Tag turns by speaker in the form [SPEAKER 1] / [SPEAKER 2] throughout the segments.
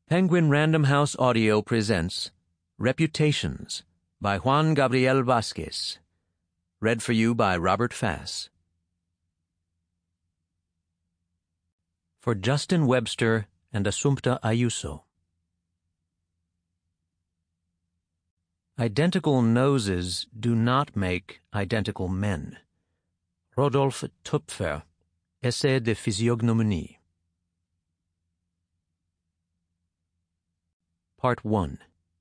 [SPEAKER 1] Penguin Random House Audio presents Reputations by Juan Gabriel Vasquez. Read for you by Robert Fass. For Justin Webster and Assumpta Ayuso. Identical noses do not make identical men. Rodolphe Töpfer, Essai de Physiognomonie. Part 1.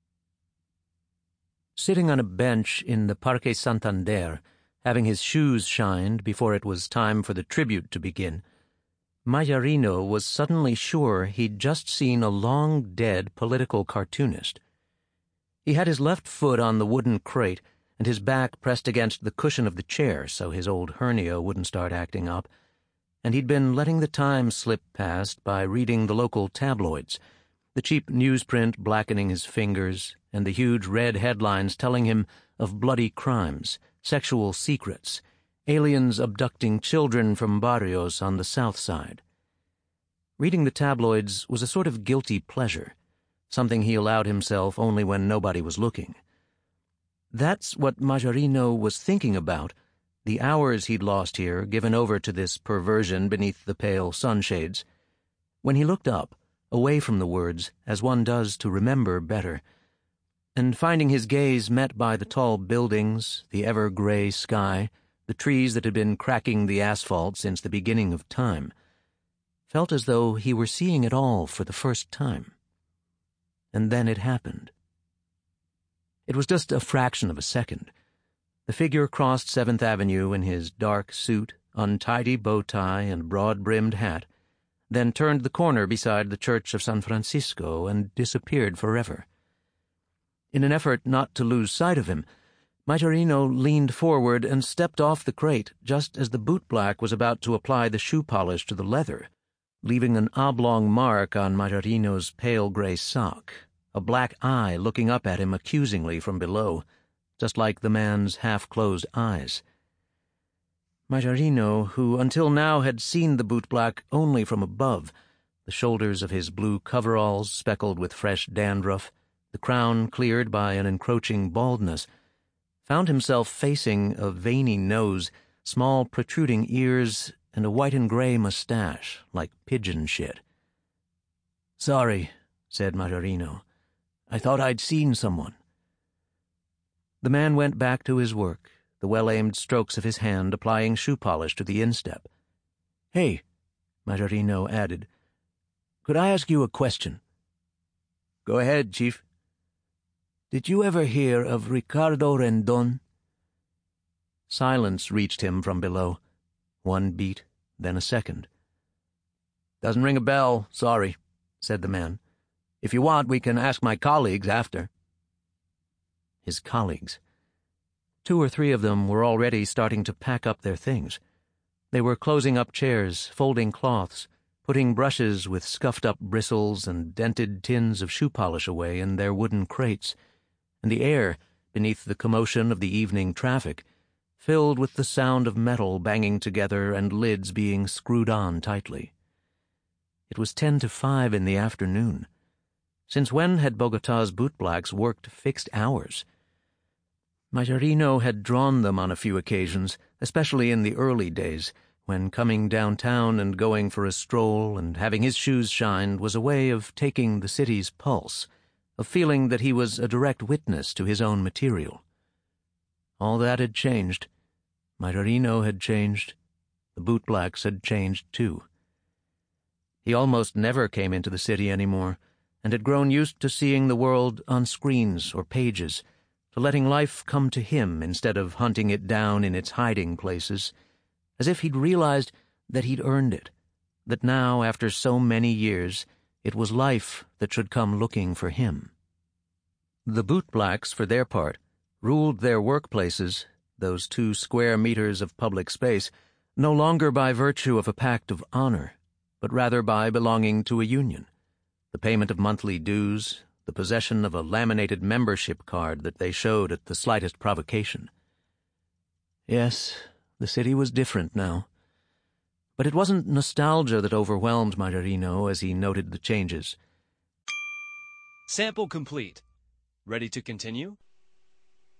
[SPEAKER 1] Sitting on a bench in the Parque Santander, having his shoes shined before it was time for the tribute to begin, Majorino was suddenly sure he'd just seen a long-dead political cartoonist. He had his left foot on the wooden crate and his back pressed against the cushion of the chair so his old hernia wouldn't start acting up, and he'd been letting the time slip past by reading the local tabloids, the cheap newsprint blackening his fingers, and the huge red headlines telling him of bloody crimes, sexual secrets, aliens abducting children from barrios on the south side. Reading the tabloids was a sort of guilty pleasure, something he allowed himself only when nobody was looking. That's what Majorino was thinking about, the hours he'd lost here, given over to this perversion beneath the pale sunshades, when he looked up, away from the words, as one does to remember better, and finding his gaze met by the tall buildings, the ever-gray sky, the trees that had been cracking the asphalt since the beginning of time, felt as though he were seeing it all for the first time. And then it happened. It was just a fraction of a second. The figure crossed 7th Avenue in his dark suit, untidy bow tie, and broad-brimmed hat, then turned the corner beside the Church of San Francisco and disappeared forever. In an effort not to lose sight of him, Majorino leaned forward and stepped off the crate just as the bootblack was about to apply the shoe polish to the leather, leaving an oblong mark on Majorino's pale gray sock, a black eye looking up at him accusingly from below, just like the man's half-closed eyes. Majorino, who until now had seen the bootblack only from above, the shoulders of his blue coveralls speckled with fresh dandruff, the crown cleared by an encroaching baldness, found himself facing a veiny nose, small protruding ears, and a white and gray mustache, like pigeon shit. "Sorry," said Majorino. "I thought I'd seen someone." The man went back to his work, the well-aimed strokes of his hand applying shoe polish to the instep. "Hey," Majorino added, "could I ask you a question?" "Go ahead, Chief." "Did you ever hear of Ricardo Rendon?" Silence reached him from below. One beat, then a second. "Doesn't ring a bell, sorry," said the man. "If you want, we can ask my colleagues after." His colleagues. 2 or 3 of them were already starting to pack up their things. They were closing up chairs, folding cloths, putting brushes with scuffed-up bristles and dented tins of shoe polish away in their wooden crates, and the air, beneath the commotion of the evening traffic, filled with the sound of metal banging together and lids being screwed on tightly. It was 10 to 5 in the afternoon. Since when had Bogotá's bootblacks worked fixed hours? Majorino had drawn them on a few occasions, especially in the early days, when coming downtown and going for a stroll and having his shoes shined was a way of taking the city's pulse, of feeling that he was a direct witness to his own material. All that had changed. Majorino had changed. The bootblacks had changed too. He almost never came into the city anymore, and had grown used to seeing the world on screens or pages, to letting life come to him instead of hunting it down in its hiding places, as if he'd realized that he'd earned it, that now, after so many years, it was life that should come looking for him. The bootblacks, for their part, ruled their workplaces, those 2 square meters of public space, no longer by virtue of a pact of honor, but rather by belonging to a union, the payment of monthly dues, the possession of a laminated membership card that they showed at the slightest provocation. Yes, the city was different now. But it wasn't nostalgia that overwhelmed Majorino as he noted the changes.
[SPEAKER 2] Sample complete. Ready to continue?